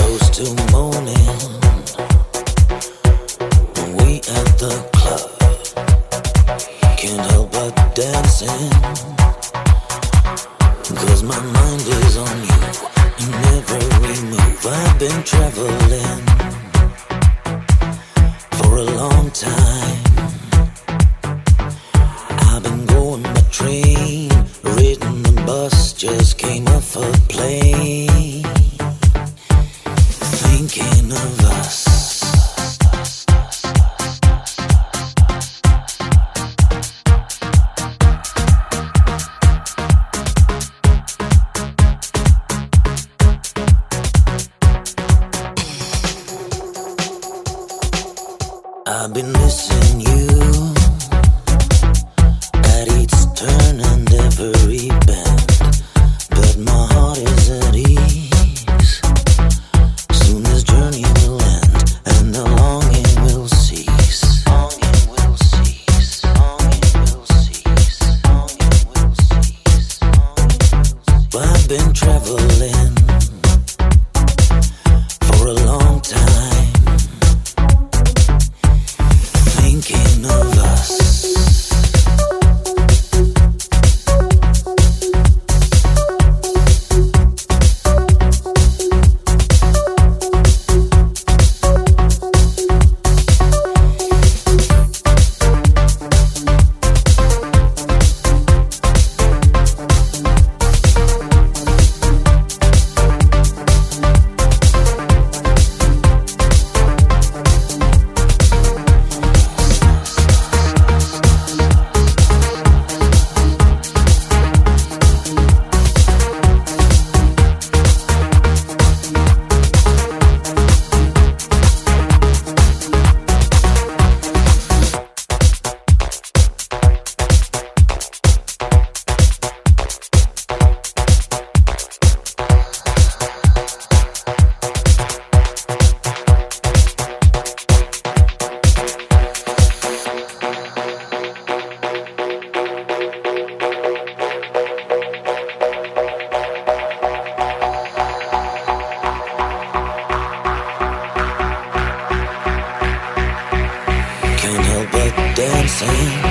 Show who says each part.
Speaker 1: close to morning. We at the club, can't help but dancing. 'Cause my mind is on you in every move. I've been traveling for a long time. I've been going by train, ridden the bus, just came off a plane. Thinking of us. I've been missing you at each turn and every bend, but my heart is at ease. Soon this journey will end and the longing will cease. Longing will cease. Longing will cease. Longing will cease. I've been traveling for a long time, thinking of us. Can't help but dancing.